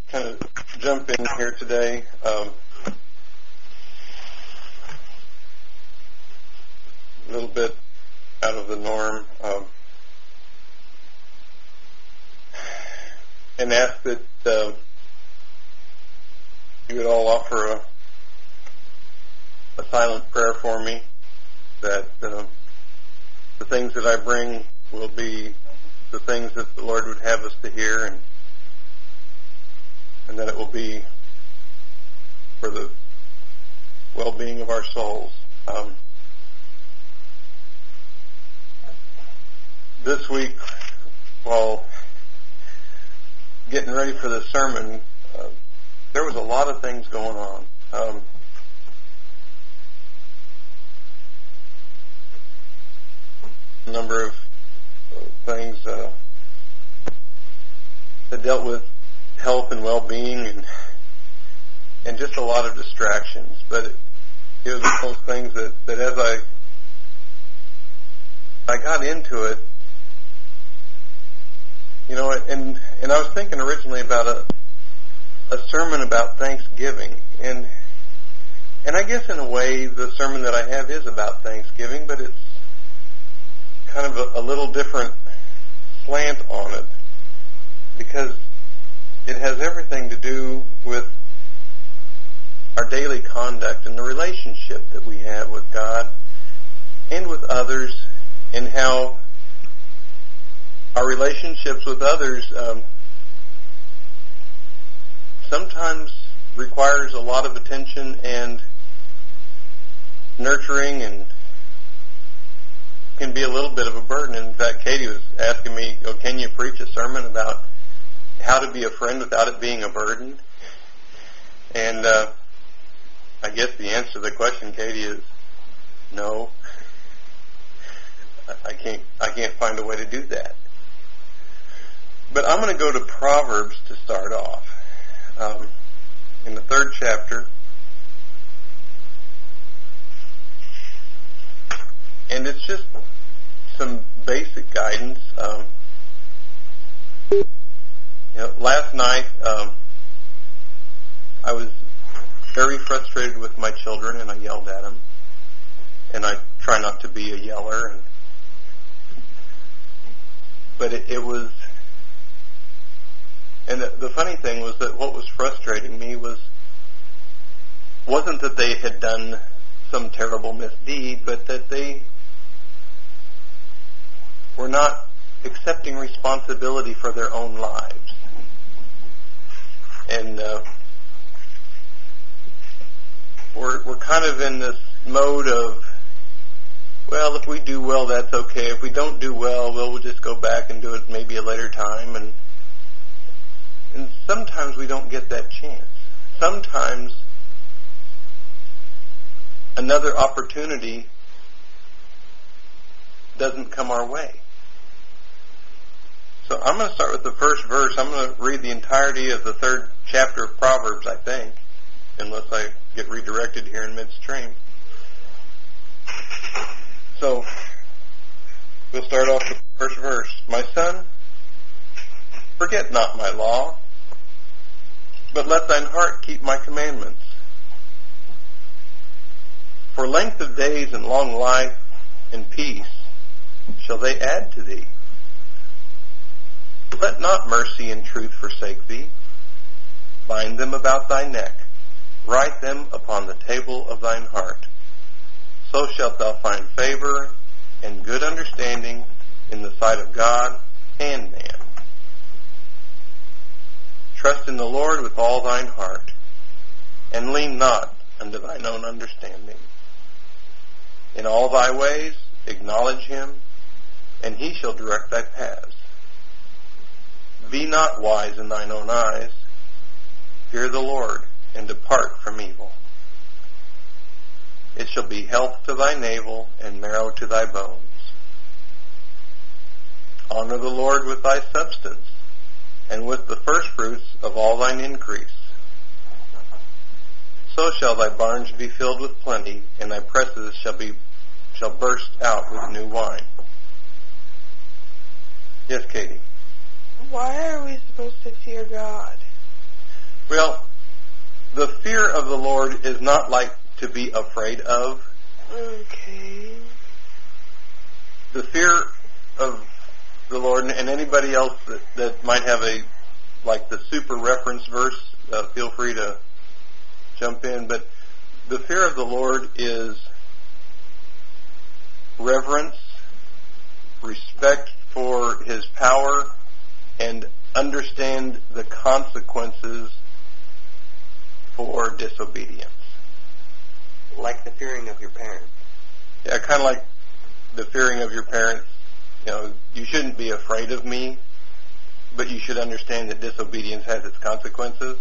kind of jump in here today. A little bit out of the norm, and ask that you would all offer a silent prayer for me, that the things that I bring will be the things that the Lord would have us to hear, and that it will be for the well-being of our souls. This week, while getting ready for the sermon, there was a lot of things going on. A number of things that dealt with health and well-being, and just a lot of distractions. But it was those things that as I got into it, you know, and I was thinking originally about a sermon about Thanksgiving, and I guess in a way the sermon that I have is about Thanksgiving, but it's kind of a little different slant on it, because it has everything to do with our daily conduct and the relationship that we have with God and with others, and how our relationships with others sometimes requires a lot of attention and nurturing, and can be a little bit of a burden. In fact, Katie was asking me, can you preach a sermon about how to be a friend without it being a burden? And I guess the answer to the question, Katie, is no. I can't find a way to do that. But I'm going to go to Proverbs to start off. In the 3rd chapter. And it's just some basic guidance. Last night I was very frustrated with my children, and I yelled at them. And I try not to be a yeller, but it was. And the funny thing was that what was frustrating me wasn't that they had done some terrible misdeed, but that they were not accepting responsibility for their own lives. And we're kind of in this mode of, well, if we do well, that's okay. If we don't do well, we'll just go back and do it maybe a later time. And sometimes we don't get that chance. Sometimes another opportunity doesn't come our way. So I'm going to start with the first verse. I'm going to read the entirety of the 3rd chapter of Proverbs, I think, unless I get redirected here in midstream. So we'll start off with the first verse. My son, forget not my law, but let thine heart keep my commandments. For length of days and long life and peace shall they add to thee. Let not mercy and truth forsake thee. Bind them about thy neck. Write them upon the table of thine heart. So shalt thou find favor and good understanding in the sight of God and man. Trust in the Lord with all thine heart, and lean not unto thine own understanding. In all thy ways acknowledge him, and he shall direct thy paths. Be not wise in thine own eyes. Fear the Lord, and depart from evil. It shall be health to thy navel, and marrow to thy bones. Honor the Lord with thy substance, and with the firstfruits of all thine increase. So shall thy barns be filled with plenty, and thy presses shall burst out with new wine. Yes, Katie? Why are we supposed to fear God? Well, the fear of the Lord is not like to be afraid of. Okay. The fear of the Lord, and anybody else that might have the super reference verse, feel free to jump in, but the fear of the Lord is reverence, respect for His power, and understand the consequences for disobedience. Like the fearing of your parents. Yeah, kind of like the fearing of your parents. You know, you shouldn't be afraid of me, but you should understand that disobedience has its consequences.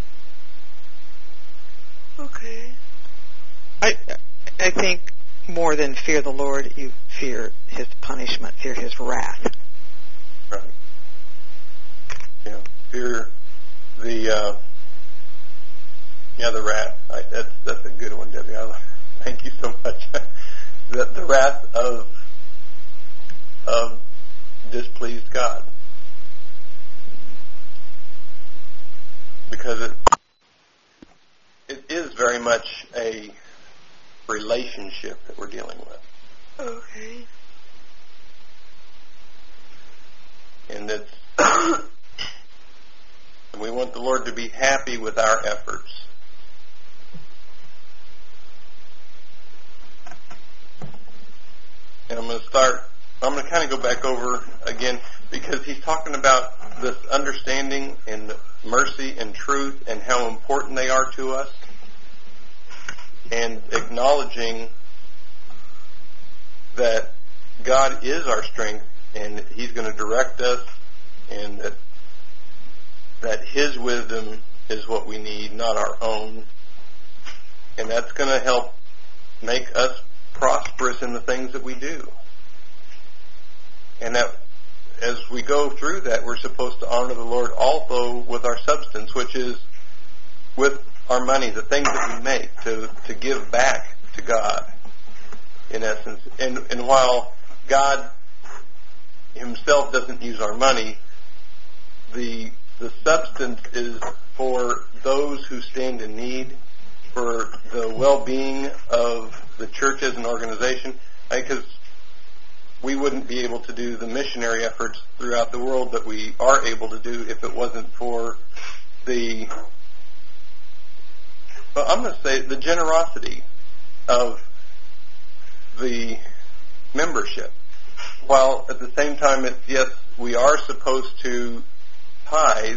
Okay. I think more than fear the Lord, you fear His punishment, fear His wrath. Right. Yeah, fear the wrath. That's a good one, Debbie. Thank you so much. The wrath of displeased God, because it is very much a relationship that we're dealing with. Okay. And it's we want the Lord to be happy with our efforts. And I'm going to kind of go back over again, because he's talking about this understanding and mercy and truth and how important they are to us, and acknowledging that God is our strength and He's going to direct us, and that His wisdom is what we need, not our own. And that's going to help make us prosperous in the things that we do. And that as we go through that, we're supposed to honor the Lord also with our substance, which is with our money, the things that we make, to give back to God, in essence. And while God Himself doesn't use our money, the substance is for those who stand in need, for the well-being of the church as an organization, because we wouldn't be able to do the missionary efforts throughout the world that we are able to do if it wasn't for the generosity of the membership. While at the same time, yes, we are supposed to tithe,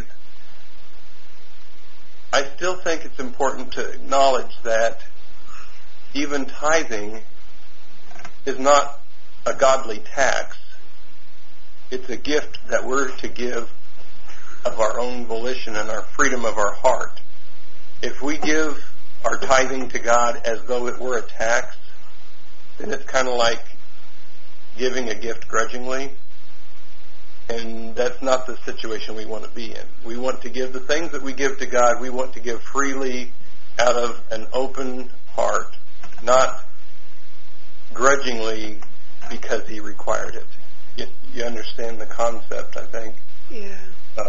I still think it's important to acknowledge that even tithing is not a godly tax. It's a gift that we're to give of our own volition and our freedom of our heart. If we give our tithing to God as though it were a tax, then it's kind of like giving a gift grudgingly. And that's not the situation we want to be in. We want to give the things that we give to God, we want to give freely out of an open heart, not grudgingly because He required it. You understand the concept, I think. Yeah.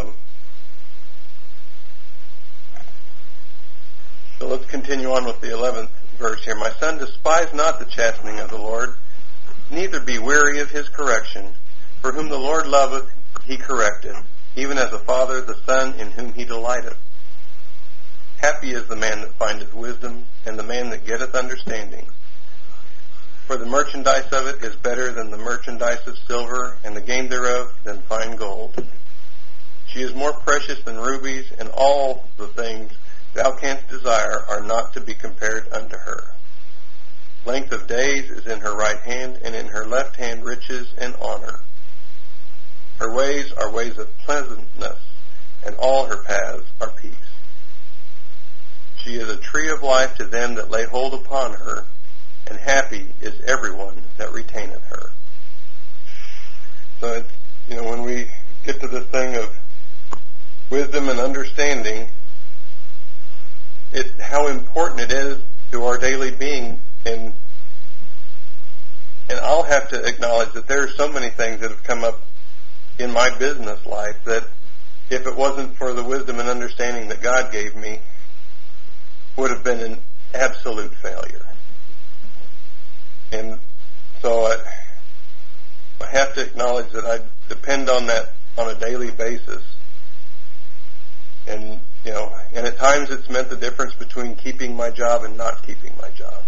So let's continue on with the 11th verse here. My son, despise not the chastening of the Lord, neither be weary of His correction. For whom the Lord loveth, He correcteth, even as a father the son in whom He delighteth. Happy is the man that findeth wisdom, and the man that getteth understanding. For the merchandise of it is better than the merchandise of silver, and the gain thereof than fine gold. She is more precious than rubies, and all the things thou canst desire are not to be compared unto her. Length of days is in her right hand, and in her left hand riches and honor. Her ways are ways of pleasantness, and all her paths are peace. She is a tree of life to them that lay hold upon her, and happy is everyone that retaineth her. So it's, when we get to this thing of wisdom and understanding, it's how important it is to our daily being. And I'll have to acknowledge that there are so many things that have come up in my business life that if it wasn't for the wisdom and understanding that God gave me, would have been an absolute failure. And so I have to acknowledge that I depend on that on a daily basis. And, and at times it's meant the difference between keeping my job and not keeping my job.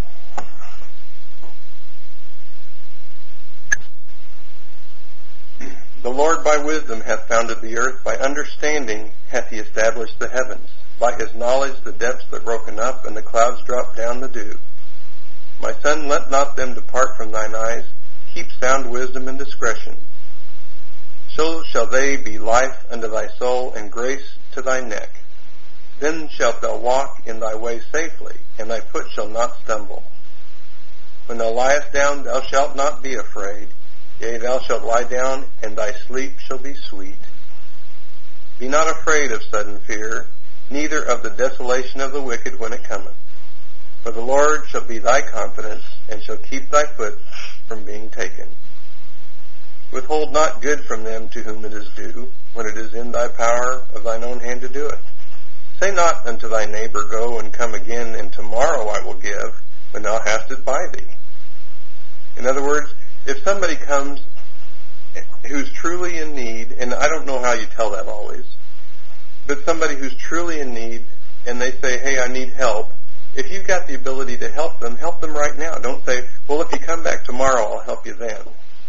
The Lord by wisdom hath founded the earth, by understanding hath he established the heavens. By his knowledge the depths are broken up, and the clouds drop down the dew. My son, let not them depart from thine eyes. Keep sound wisdom and discretion. So shall they be life unto thy soul, and grace to thy neck. Then shalt thou walk in thy way safely, and thy foot shall not stumble. When thou liest down, thou shalt not be afraid. Yea, thou shalt lie down, and thy sleep shall be sweet. Be not afraid of sudden fear, neither of the desolation of the wicked when it cometh. For the Lord shall be thy confidence, and shall keep thy foot from being taken. Withhold not good from them to whom it is due, when it is in thy power of thine own hand to do it. Say not unto thy neighbor, Go and come again, and tomorrow I will give, when thou hast it by thee. In other words, if somebody comes who's truly in need, and I don't know how you tell that always, but somebody who's truly in need, and they say, hey, I need help, if you've got the ability to help them right now. Don't say, well, if you come back tomorrow, I'll help you then.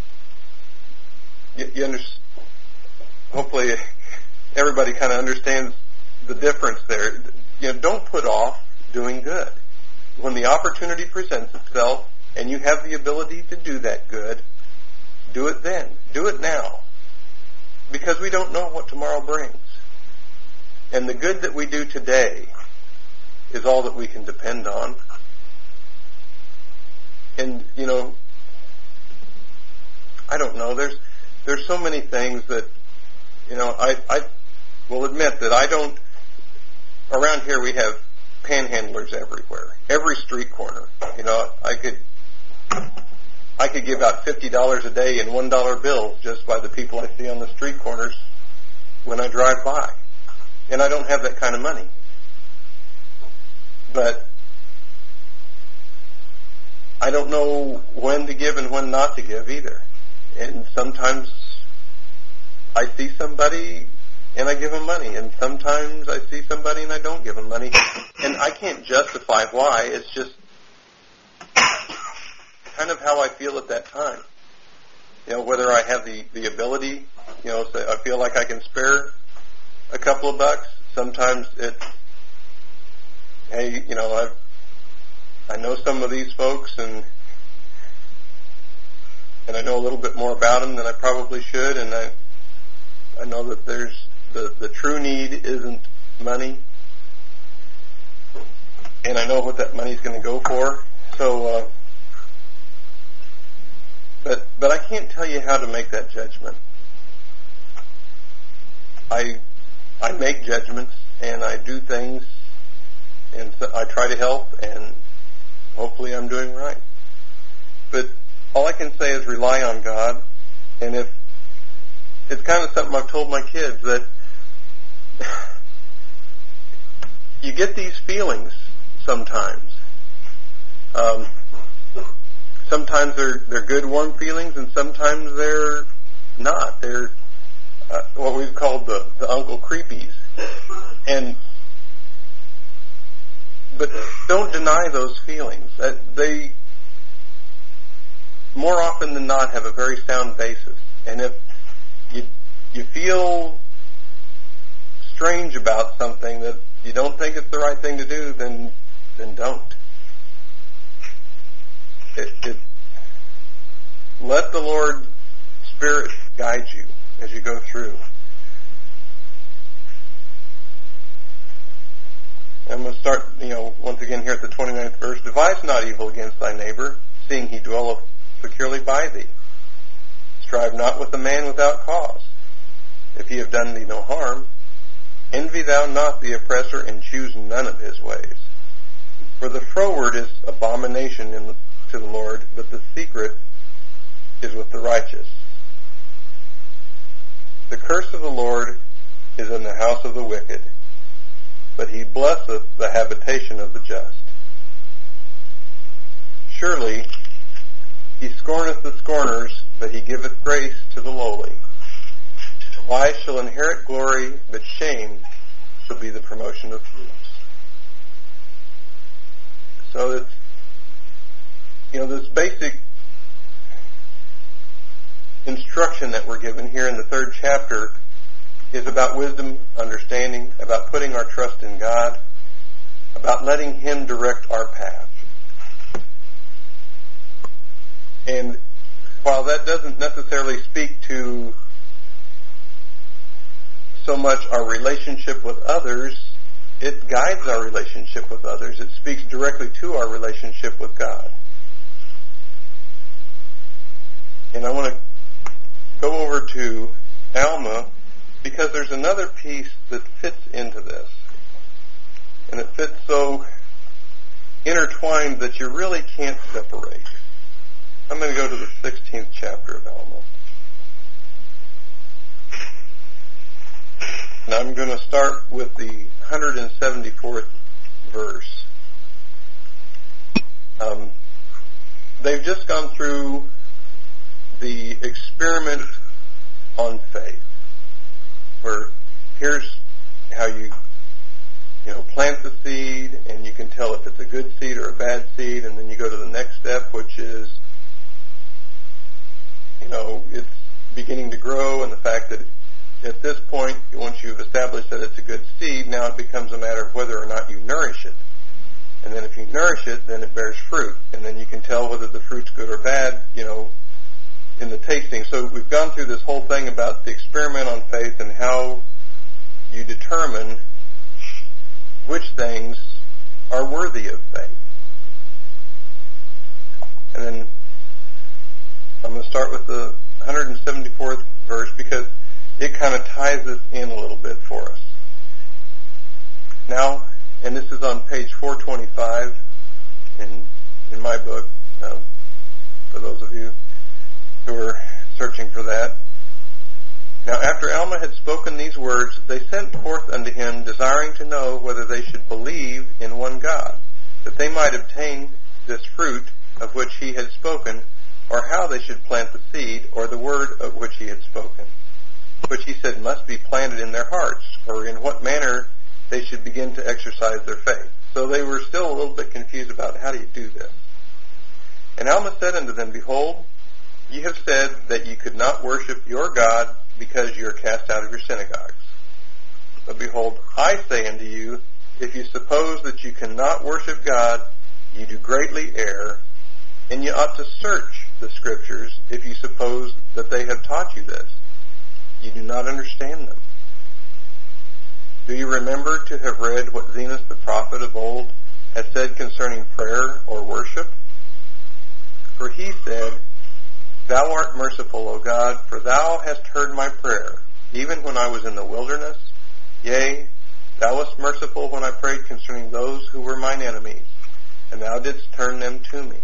You understand? Hopefully everybody kind of understands the difference there. Don't put off doing good. When the opportunity presents itself, and you have the ability to do that good, do it then. Do it now. Because we don't know what tomorrow brings. And the good that we do today is all that we can depend on. And, I don't know, there's so many things that, I will admit that I don't, around here we have panhandlers everywhere. Every street corner. I could give out $50 a day in $1 bills just by the people I see on the street corners when I drive by. And I don't have that kind of money. But I don't know when to give and when not to give either. And sometimes I see somebody and I give them money, and sometimes I see somebody and I don't give them money. And I can't justify why. It's just kind of how I feel at that time. Whether I have the ability, so I feel like I can spare a couple of bucks. Sometimes it's, hey, I know some of these folks, and I know a little bit more about them than I probably should, and I know that there's the true need isn't money, and I know what that money's going to go for. So, but I can't tell you how to make that judgment. I make judgments, and I do things, and so I try to help, and hopefully I'm doing right. But all I can say is rely on God, and if it's kind of something I've told my kids, that you get these feelings sometimes. Sometimes they're good, warm feelings, and sometimes they're not. They're what we've called the Uncle Creepies. But don't deny those feelings. They more often than not have a very sound basis. And if you feel strange about something that you don't think it's the right thing to do, then don't. Let the Lord's Spirit guide you as you go through. I'm going to start, once again here at the 29th verse. Devise not evil against thy neighbor, seeing he dwelleth securely by thee. Strive not with a man without cause, if he have done thee no harm. Envy thou not the oppressor, and choose none of his ways. For the froward is abomination to the Lord, but the secret is with the righteous. The curse of the Lord is in the house of the wicked, but he blesseth the habitation of the just. Surely he scorneth the scorners, but he giveth grace to the lowly. The wise shall inherit glory, but shame shall be the promotion of fools. So it's, this basic instruction that we're given here in the 3rd chapter is about wisdom, understanding, about putting our trust in God, about letting Him direct our path. And while that doesn't necessarily speak to so much our relationship with others, it guides our relationship with others. It speaks directly to our relationship with God. And I want to go over to Alma because there's another piece that fits into this. And it fits so intertwined that you really can't separate. I'm going to go to the 16th chapter of Alma. And I'm going to start with the 174th verse. They've just gone through the experiment on faith, where here's how you plant the seed, and you can tell if it's a good seed or a bad seed, and then you go to the next step, which is, it's beginning to grow, and the fact that at this point, once you've established that it's a good seed, now it becomes a matter of whether or not you nourish it. And then if you nourish it, then it bears fruit. And then you can tell whether the fruit's good or bad, in the tasting. So we've gone through this whole thing about the experiment on faith and how you determine which things are worthy of faith. And then I'm going to start with the 174th verse because it kind of ties this in a little bit for us. Now, and this is on page 425 in my book, for those of you who are searching for that. Now, after Alma had spoken these words, they sent forth unto him, desiring to know whether they should believe in one God, that they might obtain this fruit of which he had spoken, or how they should plant the seed, or the word of which he had spoken, which he said must be planted in their hearts, or in what manner they should begin to exercise their faith. So they were still a little bit confused about how do you do this. And Alma said unto them, Behold, ye have said that ye could not worship your God because ye are cast out of your synagogues. But behold, I say unto you, if you suppose that you cannot worship God, ye do greatly err, and ye ought to search the Scriptures if you suppose that they have taught you this. You do not understand them. Do you remember to have read what Zenos the prophet of old has said concerning prayer or worship? For he said, Thou art merciful, O God, for thou hast heard my prayer, even when I was in the wilderness. Yea, thou wast merciful when I prayed concerning those who were mine enemies, and thou didst turn them to me.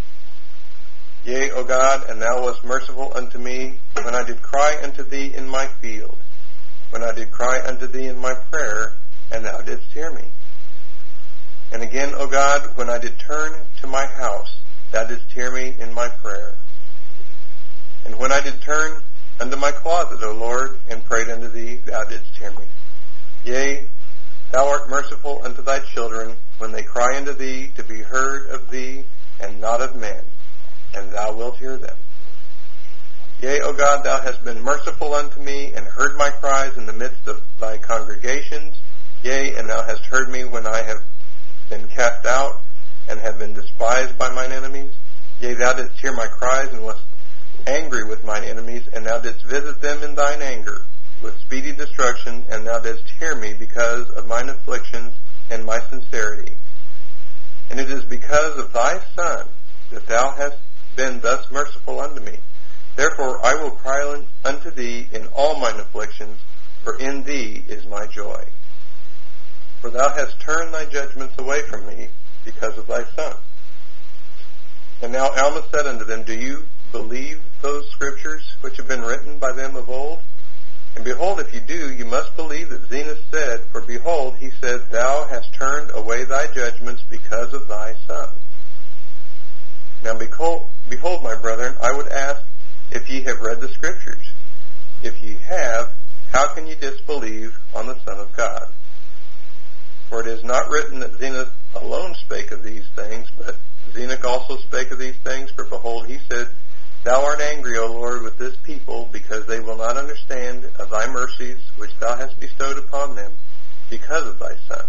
Yea, O God, and thou wast merciful unto me when I did cry unto thee in my field, when I did cry unto thee in my prayer, and thou didst hear me. And again, O God, when I did turn to my house, thou didst hear me in my prayer. And when I did turn unto my closet, O Lord, and prayed unto thee, thou didst hear me. Yea, thou art merciful unto thy children when they cry unto thee to be heard of thee and not of men, and thou wilt hear them. Yea, O God, thou hast been merciful unto me, and heard my cries in the midst of thy congregations. Yea, and thou hast heard me when I have been cast out, and have been despised by mine enemies. Yea, thou didst hear my cries, and wast angry with mine enemies, and thou didst visit them in thine anger, with speedy destruction, and thou didst hear me because of mine afflictions and my sincerity. And it is because of thy Son that thou hast been thus merciful unto me. Therefore I will cry unto thee in all mine afflictions, for in thee is my joy. For thou hast turned thy judgments away from me because of thy Son. And now Alma said unto them, Do you believe those Scriptures which have been written by them of old? And behold, if you do, you must believe that Zenos said, for behold, he said, thou hast turned away thy judgments because of thy son. Now behold, my brethren, I would ask if ye have read the Scriptures. If ye have, how can ye disbelieve on the Son of God? For it is not written that Zenos alone spake of these things, but Zenoch also spake of these things, for behold, he said, thou art angry, O Lord, with this people, because they will not understand of thy mercies, which thou hast bestowed upon them, because of thy Son.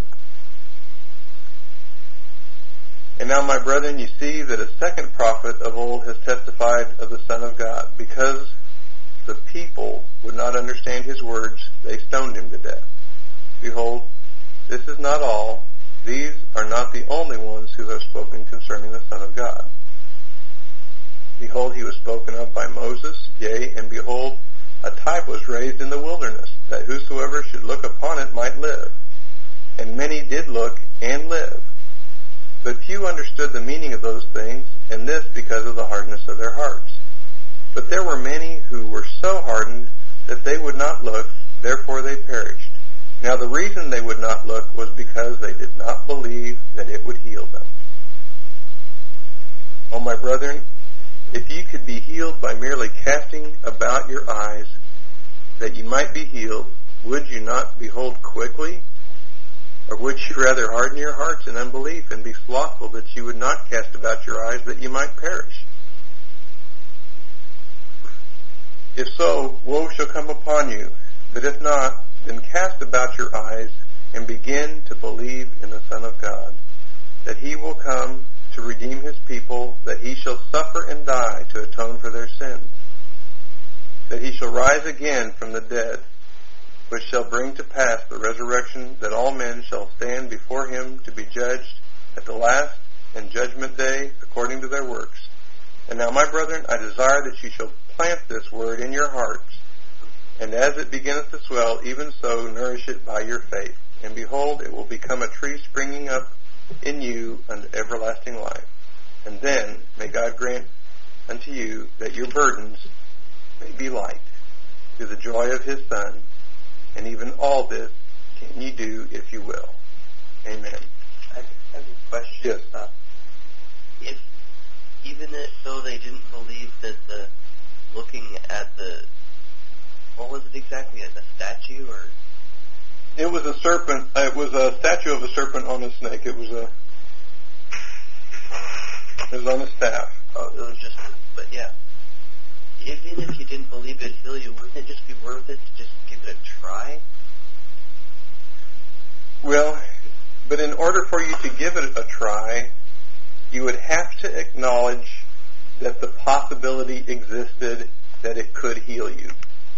And now, my brethren, you see that a second prophet of old has testified of the Son of God. Because the people would not understand his words, they stoned him to death. Behold, this is not all. These are not the only ones who have spoken concerning the Son of God. Behold, he was spoken of by Moses, yea, and behold, a type was raised in the wilderness, that whosoever should look upon it might live. And many did look and live. But few understood the meaning of those things, and this because of the hardness of their hearts. But there were many who were so hardened that they would not look, therefore they perished. Now the reason they would not look was because they did not believe that it would heal them. O my brethren, if ye could be healed by merely casting about your eyes that ye might be healed, would you not behold quickly? Or would you rather harden your hearts in unbelief and be slothful that you would not cast about your eyes that ye might perish? If so, woe shall come upon you. But if not, then cast about your eyes and begin to believe in the Son of God, that he will come to redeem his people, that he shall suffer and die to atone for their sins, that he shall rise again from the dead, which shall bring to pass the resurrection, that all men shall stand before him to be judged at the last and judgment day according to their works. And now, my brethren, I desire that you shall plant this word in your hearts, and as it beginneth to swell, even so nourish it by your faith. And behold, it will become a tree springing up in you unto everlasting life. And then may God grant unto you that your burdens may be light through the joy of his Son. And even all this can ye do if you will. Amen. I have a question. Yes. If even though they didn't believe that the looking at the, what was it exactly, as a statue or? It was a serpent. It was a statue of a serpent on a snake. It was on a staff. Oh, it was just, but yeah. Even if you didn't believe it'd heal you, wouldn't it just be worth it to just give it a try? Well, but in order for you to give it a try, you would have to acknowledge that the possibility existed that it could heal you.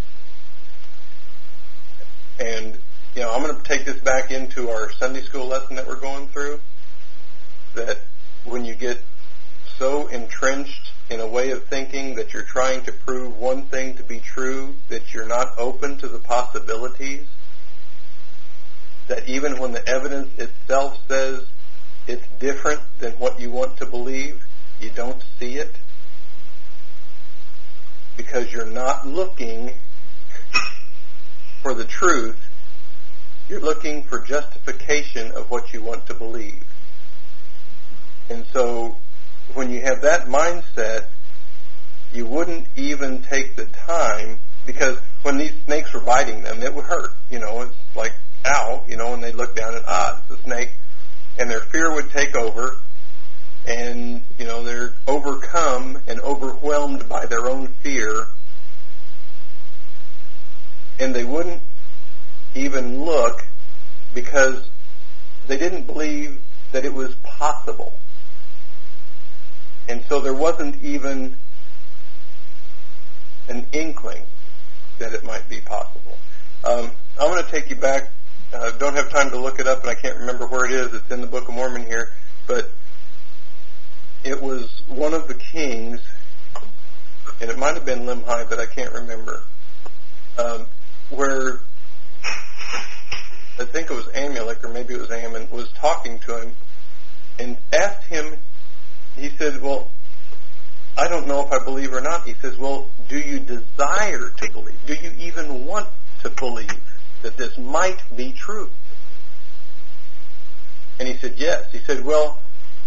And, you know, I'm going to take this back into our Sunday school lesson that we're going through, that when you get so entrenched in a way of thinking that you're trying to prove one thing to be true, that you're not open to the possibilities, that even when the evidence itself says it's different than what you want to believe, you don't see it, because you're not looking for the truth, you're looking for justification of what you want to believe. And so, when you have that mindset, you wouldn't even take the time, because when these snakes were biting them, it would hurt. You know, it's like, ow, you know, and they'd look down and, it's a snake, and their fear would take over, and, you know, they're overcome and overwhelmed by their own fear, and they wouldn't even look because they didn't believe that it was possible. And so there wasn't even an inkling that it might be possible. I'm going to take you back. I don't have time to look it up, and I can't remember where it is. It's in the Book of Mormon here. But it was one of the kings, and it might have been Limhi, but I can't remember, where I think it was Amulek, or maybe it was Ammon, was talking to him and asked him. He said, well, I don't know if I believe or not. He says, well, do you desire to believe? Do you even want to believe that this might be true? And he said, yes. He said, well,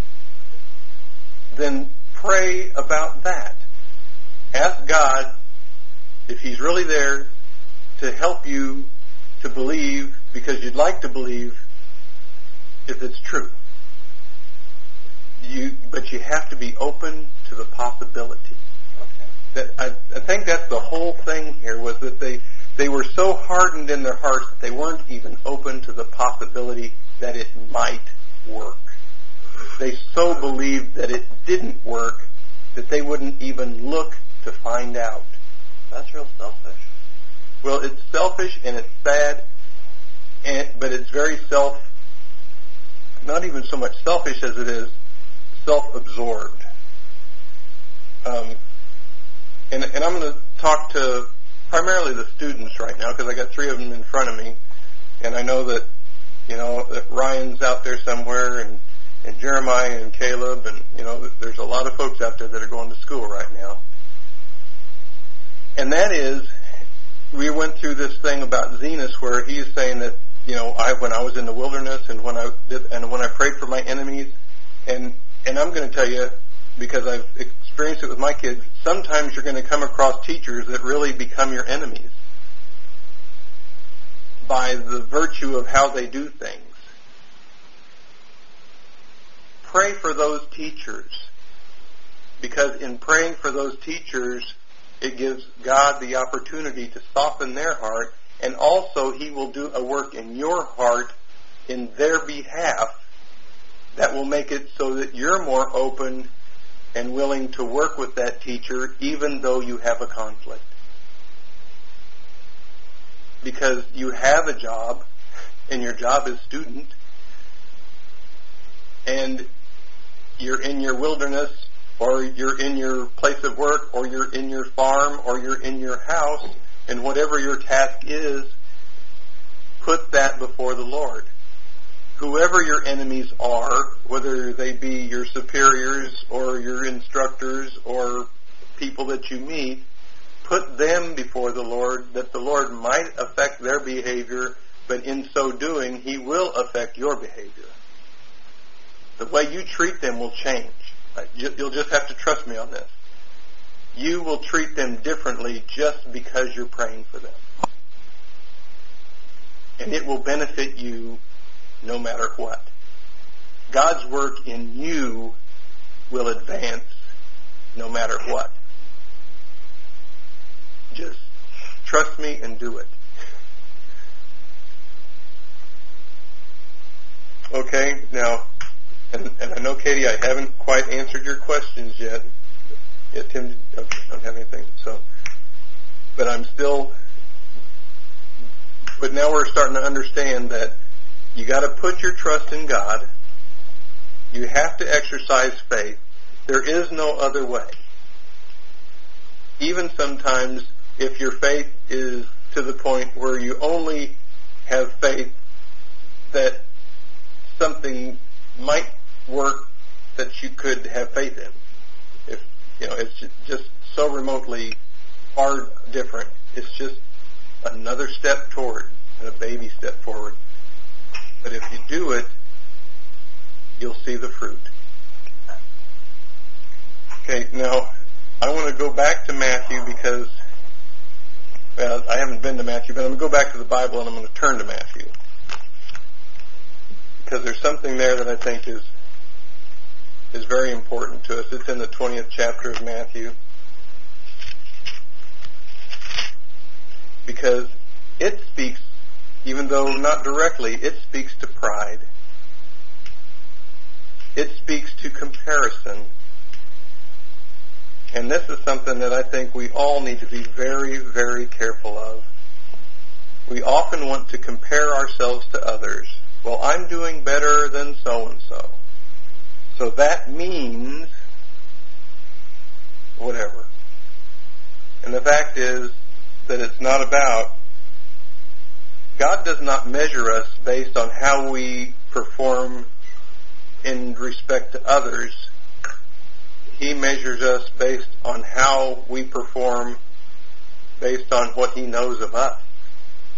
then pray about that. Ask God if he's really there to help you to believe, because you'd like to believe if it's true. But you have to be open to the possibility. Okay. I think that's the whole thing here, was that they were so hardened in their hearts that they weren't even open to the possibility that it might work. They so believed that it didn't work that they wouldn't even look to find out. That's real selfish. Well, it's selfish and it's sad, but it's very not even so much selfish as it is self-absorbed. And I'm going to talk to primarily the students right now, because I got 3 of them in front of me, and I know that, that Ryan's out there somewhere, and Jeremiah and Caleb, and, there's a lot of folks out there that are going to school right now. And that is, we went through this thing about Zenos, where he is saying that, when I was in the wilderness, and when I prayed for my enemies, and I'm going to tell you, because I've experienced it with my kids, sometimes you're going to come across teachers that really become your enemies by the virtue of how they do things. Pray for those teachers, because in praying for those teachers, it gives God the opportunity to soften their heart, and also he will do a work in your heart in their behalf that will make it so that you're more open and willing to work with that teacher even though you have a conflict. Because you have a job, and your job is student, and you're in your wilderness, or you're in your place of work, or you're in your farm, or you're in your house, and whatever your task is, put that before the Lord. Whoever your enemies are, whether they be your superiors or your instructors or people that you meet, put them before the Lord, that the Lord might affect their behavior, but in so doing, he will affect your behavior. The way you treat them will change. You'll just have to trust me on this. You will treat them differently just because you're praying for them. And it will benefit you no matter what. God's work in you will advance no matter what. Just trust me and do it. Okay, now, and I know, Katie, I haven't quite answered your questions yet. Yeah, Tim, I don't have anything. But now we're starting to understand that you got to put your trust in God. You have to exercise faith. There is no other way. Even sometimes, if your faith is to the point where you only have faith that something might work that you could have faith in. If it's just so remotely far different. It's just another step toward and a baby step forward. But if you do it, you'll see the fruit. Okay, now I want to go back to Matthew because, I haven't been to Matthew, but I'm going to go back to the Bible and I'm going to turn to Matthew. Because there's something there that I think is very important to us. It's in the 20th chapter of Matthew. Because it speaks, even though not directly, it speaks to pride. It speaks to comparison. And this is something that I think we all need to be very, very careful of. We often want to compare ourselves to others. Well, I'm doing better than so-and-so. So that means whatever. And the fact is that it's not about, God does not measure us based on how we perform in respect to others. He measures us based on how we perform based on what he knows of us.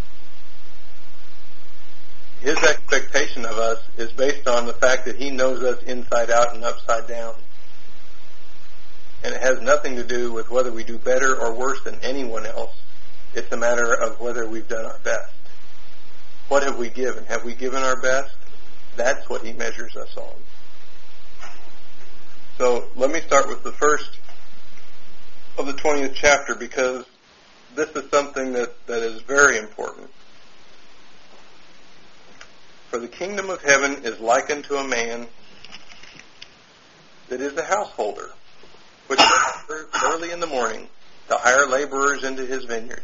his expectation of us is based on the fact that he knows us inside out and upside down. And it has nothing to do with whether we do better or worse than anyone else. It's a matter of whether we've done our best. What have we given? Have we given our best? That's what he measures us on. So let me start with the first of the 20th chapter, because this is something that is very important. For the kingdom of heaven is likened to a man that is a householder, which went early in the morning to hire laborers into his vineyard.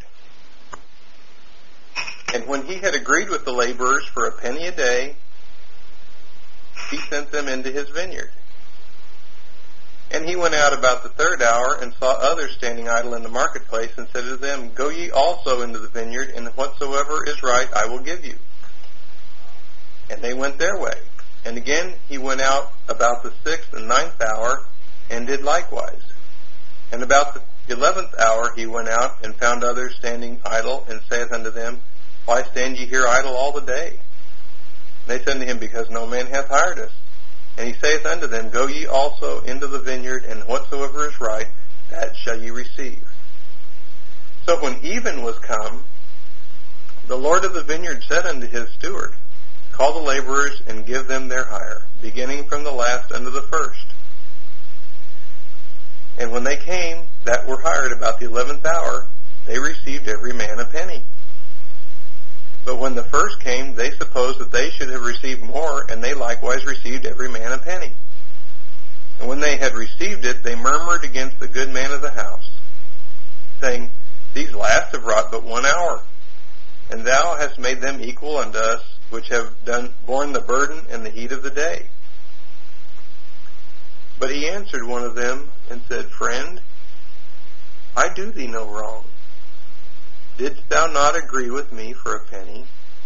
And when he had agreed with the laborers for a penny a day, he sent them into his vineyard. And he went out about the third hour and saw others standing idle in the marketplace, and said to them, Go ye also into the vineyard, and whatsoever is right I will give you. And they went their way. And again he went out about the 6th and 9th hour, and did likewise. And about the 11th hour he went out, and found others standing idle, and saith unto them, Why stand ye here idle all the day? And they said unto him, Because no man hath hired us. And he saith unto them, Go ye also into the vineyard, and whatsoever is right, that shall ye receive. So when even was come, the Lord of the vineyard said unto his steward, Call the laborers, and give them their hire, beginning from the last unto the first. And when they came that were hired about the 11th hour, they received every man a penny. But when the first came, they supposed that they should have received more, and they likewise received every man a penny. And when they had received it, they murmured against the good man of the house, saying, These last have wrought but 1 hour, and thou hast made them equal unto us, which have borne the burden and the heat of the day. But he answered one of them, and said, Friend, I do thee no wrong. Didst thou not agree with me for a penny?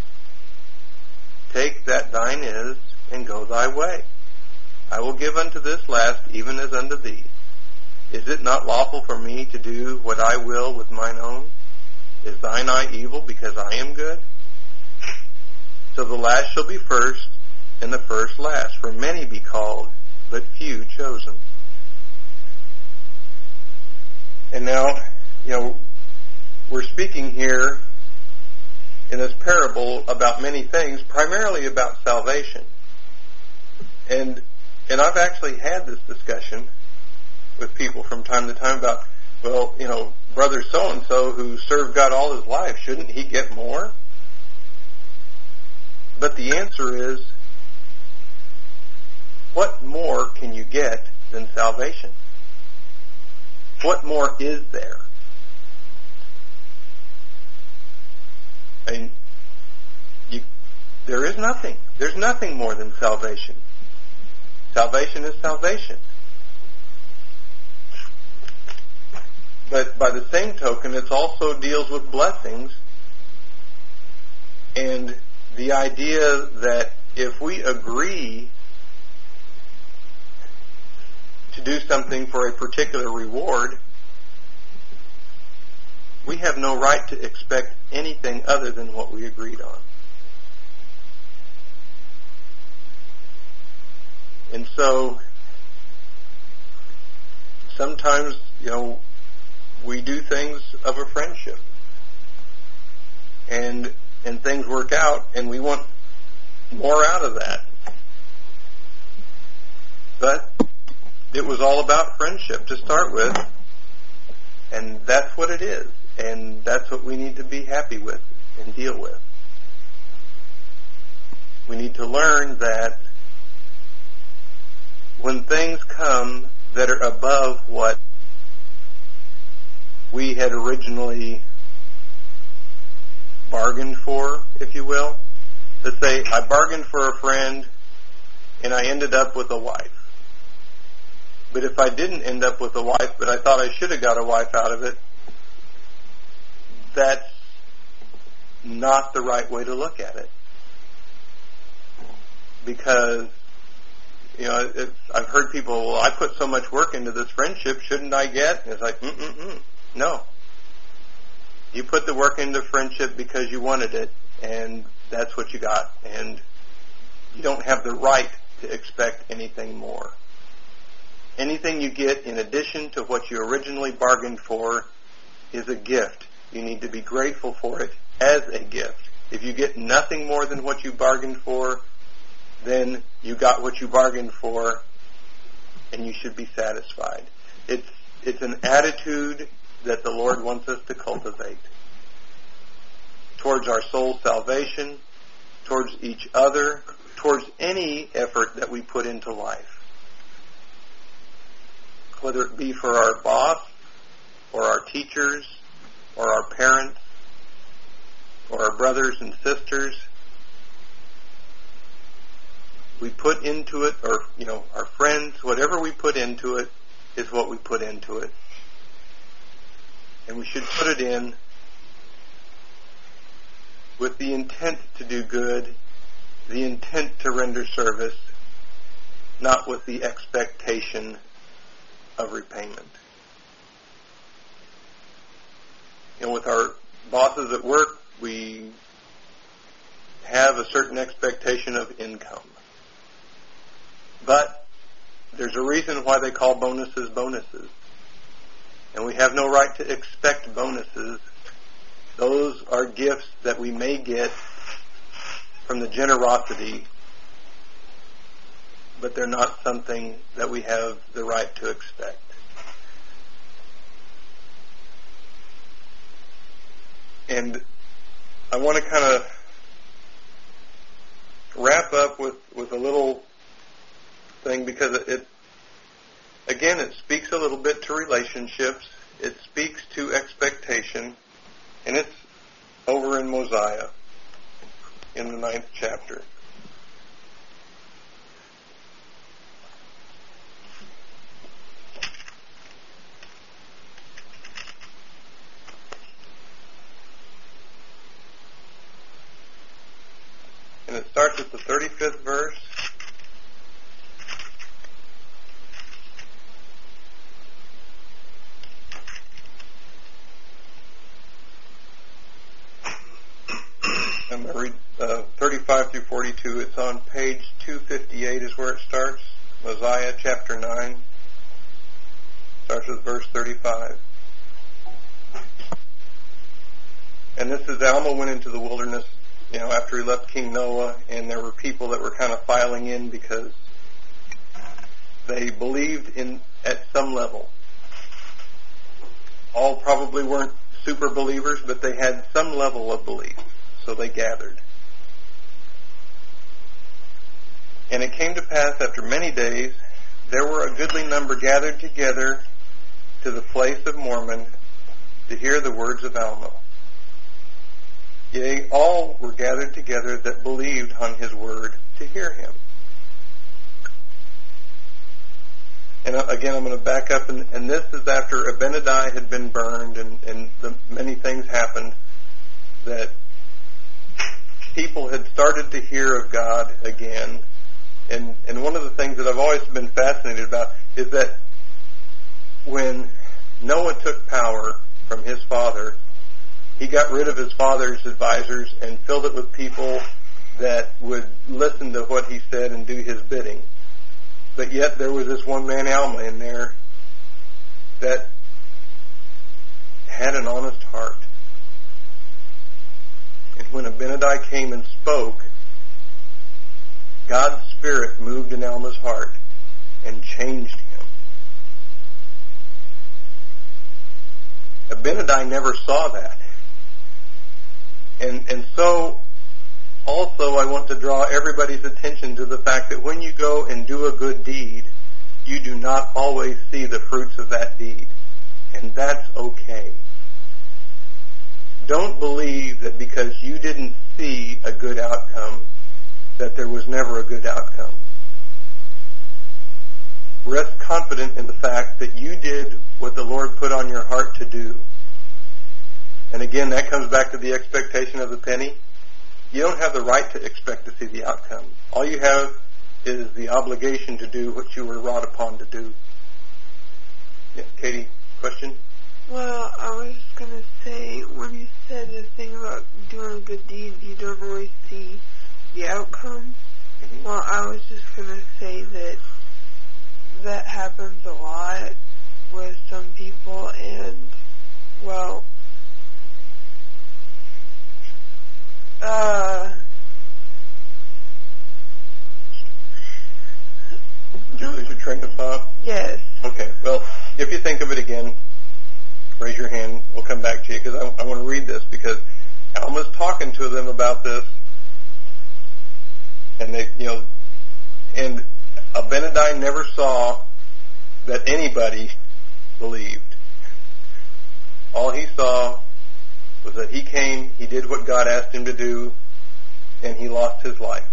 Take that thine is, and go thy way. I will give unto this last even as unto thee. Is it not lawful for me to do what I will with mine own? Is thine eye evil because I am good? So the last shall be first, and the first last. For many be called, but few chosen. And now, we're speaking here in this parable about many things, primarily about salvation. And I've actually had this discussion with people from time to time about, brother so-and-so who served God all his life, shouldn't he get more? But the answer is, what more can you get than salvation? What more is there? There is nothing. There's nothing more than salvation. Salvation is salvation. But by the same token, it also deals with blessings and the idea that if we agree to do something for a particular reward, we have no right to expect anything other than what we agreed on. And so, sometimes, we do things of a friendship. And things work out, and we want more out of that. But it was all about friendship to start with, and that's what it is. And that's what we need to be happy with and deal with. We need to learn that when things come that are above what we had originally bargained for, if you will. Let's say I bargained for a friend and I ended up with a wife. But if I didn't end up with a wife, but I thought I should have got a wife out of it, that's not the right way to look at it. Because, I've heard people, well, I put so much work into this friendship, shouldn't I get? And it's like, no. You put the work into friendship because you wanted it, and that's what you got, and you don't have the right to expect anything more. Anything you get in addition to what you originally bargained for is a gift. You need to be grateful for it as a gift. If you get nothing more than what you bargained for, then you got what you bargained for, and you should be satisfied. It's an attitude that the Lord wants us to cultivate towards our soul's salvation, towards each other, towards any effort that we put into life. Whether it be for our boss, or our teachers, or our parents, or our brothers and sisters, we put into it, or, our friends, whatever we put into it is what we put into it. And we should put it in with the intent to do good, the intent to render service, not with the expectation of repayment. With our bosses at work, we have a certain expectation of income. But there's a reason why they call bonuses bonuses. And we have no right to expect bonuses. Those are gifts that we may get from the generosity, but they're not something that we have the right to expect. And I want to kind of wrap up with a little thing, because it speaks a little bit to relationships. It speaks to expectation, and it's over in Mosiah in the 9th chapter. And it starts at the 35th verse. I'm going to read 35 through 42. It's on page 258 is where it starts. Mosiah chapter 9. Starts with verse 35. And this is Alma went into the wilderness, after he left King Noah, and there were people that were kind of filing in because they believed at some level. All probably weren't super believers, but they had some level of belief. So they gathered. And it came to pass after many days, there were a goodly number gathered together to the place of Mormon to hear the words of Alma. Yea, all were gathered together that believed on his word to hear him. And again, I'm going to back up, and this is after Abinadi had been burned, and many things happened that people had started to hear of God again. And one of the things that I've always been fascinated about is that when Noah took power from his father, he got rid of his father's advisors and filled it with people that would listen to what he said and do his bidding. But yet there was this one man, Alma, in there that had an honest heart. And when Abinadi came and spoke, God's Spirit moved in Alma's heart and changed him. Abinadi never saw that. And so, also I want to draw everybody's attention to the fact that when you go and do a good deed, you do not always see the fruits of that deed. And that's okay. Don't believe that because you didn't see a good outcome, that there was never a good outcome. Rest confident in the fact that you did what the Lord put on your heart to do. And again, that comes back to the expectation of the penny. You don't have the right to expect to see the outcome. All you have is the obligation to do what you were wrought upon to do. Yeah, Katie, question? Well, I was just going to say, when you said the thing about doing a good deed, you don't always see the outcome. Mm-hmm. Well, I was just going to say that happens a lot with some people, and, well, Did you lose your train of thought? yes. Okay, well, if you think of it again, raise your hand. We'll come back to you because I want to read this because Alma's talking to them about this, and they, and Abinadi never saw that anybody believed. All he saw was that he came, he did what God asked him to do, and he lost his life.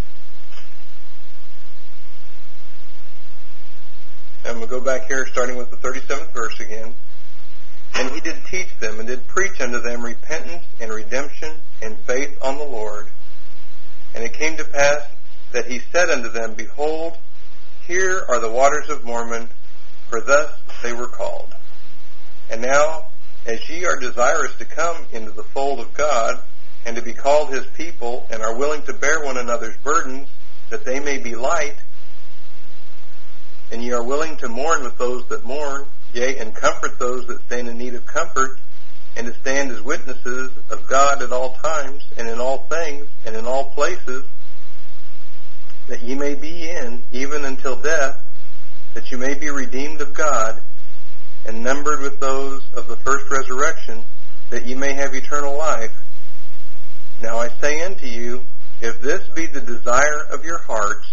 And we'll go back here starting with the 37th verse again. And he did teach them and did preach unto them repentance and redemption and faith on the Lord. And it came to pass that he said unto them, Behold, here are the waters of Mormon, for thus they were called. And now, as ye are desirous to come into the fold of God, and to be called his people, and are willing to bear one another's burdens, that they may be light, and ye are willing to mourn with those that mourn, yea, and comfort those that stand in need of comfort, and to stand as witnesses of God at all times, and in all things, and in all places, that ye may be in, even until death, that you may be redeemed of God, and numbered with those of the first resurrection, that ye may have eternal life. Now I say unto you, if this be the desire of your hearts,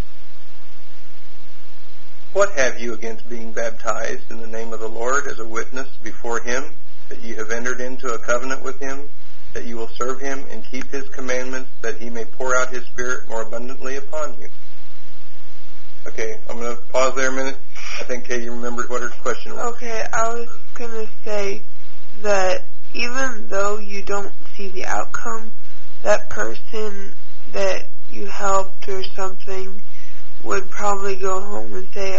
what have you against being baptized in the name of the Lord as a witness before him, that you have entered into a covenant with him, that you will serve him and keep his commandments, that he may pour out his Spirit more abundantly upon you? Okay, I'm going to pause there a minute. I think Katie remembered what her question was. Okay, I was going to say that even though you don't see the outcome, that person that you helped or something would probably go home and say,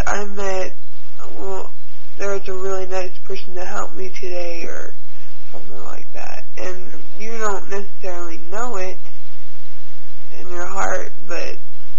there was a really nice person that helped me today, or something like that. And you don't necessarily know it in your heart, but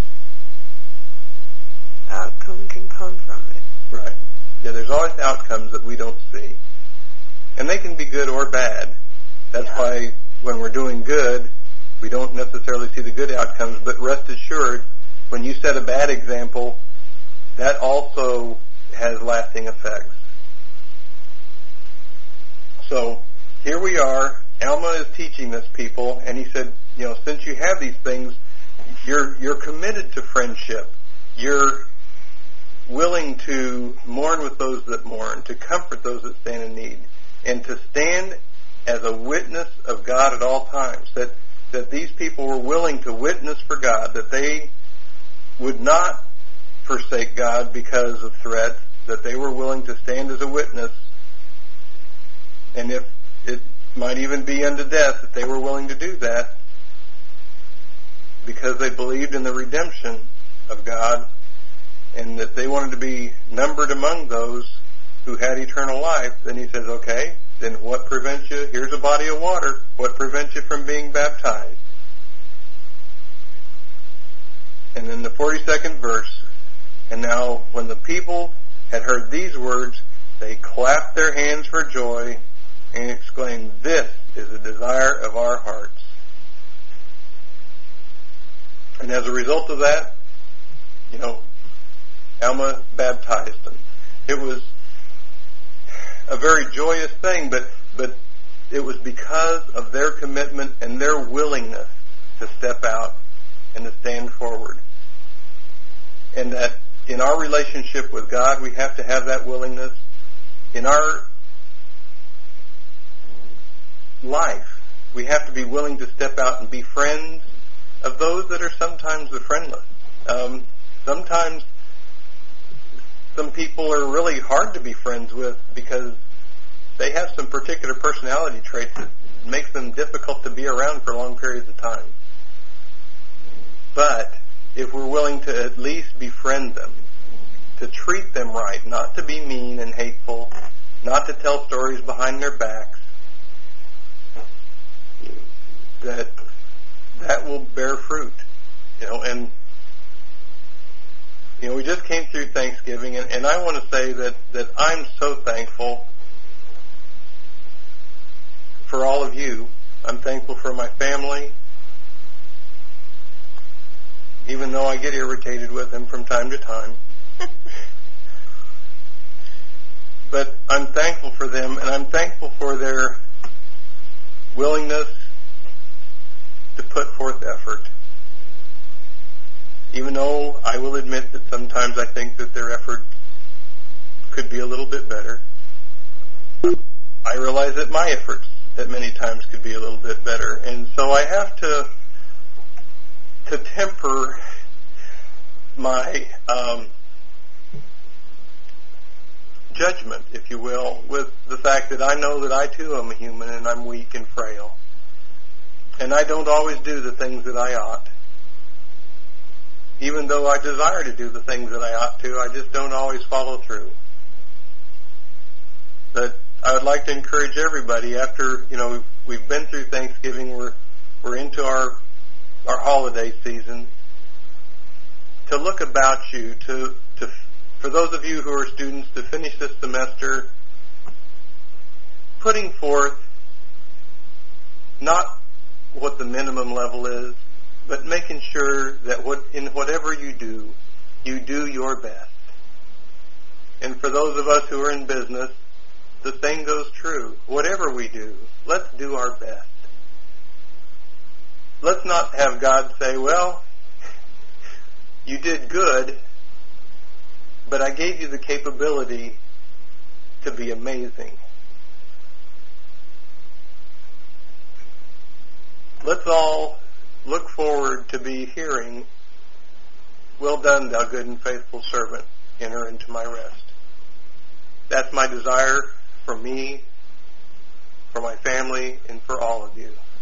outcome can come from it. Right. Yeah, there's always outcomes that we don't see. And they can be good or bad. That's why when we're doing good, we don't necessarily see the good outcomes, but rest assured, when you set a bad example, that also has lasting effects. So here we are. Alma is teaching this people, and he said, since you have these things, you're committed to friendship. You're willing to mourn with those that mourn, to comfort those that stand in need, and to stand as a witness of God at all times. That these people were willing to witness for God, that they would not forsake God because of threats, that they were willing to stand as a witness, and if it might even be unto death, that they were willing to do that because they believed in the redemption of God, and that they wanted to be numbered among those who had eternal life. Then he says, okay, then what prevents you? Here's a body of water. What prevents you from being baptized? And then the 42nd verse, and now when the people had heard these words, they clapped their hands for joy and exclaimed, this is the desire of our hearts. And as a result of that, Alma baptized them. It was a very joyous thing, but it was because of their commitment and their willingness to step out and to stand forward. And that in our relationship with God, we have to have that willingness. In our life, we have to be willing to step out and be friends of those that are sometimes the friendless. Sometimes some people are really hard to be friends with because they have some particular personality traits that makes them difficult to be around for long periods of time. But if we're willing to at least befriend them, to treat them right, not to be mean and hateful, not to tell stories behind their backs, that will bear fruit. And we just came through Thanksgiving, and I want to say that I'm so thankful for all of you. I'm thankful for my family, even though I get irritated with them from time to time. But I'm thankful for them, and I'm thankful for their willingness to put forth effort. Even though I will admit that sometimes I think that their effort could be a little bit better, I realize that my efforts at many times could be a little bit better. And so I have to temper my judgment, if you will, with the fact that I know that I too am a human and I'm weak and frail. And I don't always do the things that I ought. Even though I desire to do the things that I ought to, I just don't always follow through. But I would like to encourage everybody, after, we've been through Thanksgiving, we're into our holiday season, to look about you, for those of you who are students, to finish this semester putting forth not what the minimum level is, but making sure that in whatever you do your best. And for those of us who are in business, the same goes true. Whatever we do, let's do our best. Let's not have God say, well, you did good, but I gave you the capability to be amazing. Let's all look forward to be hearing, well done, thou good and faithful servant, enter into my rest. That's my desire for me, for my family, and for all of you.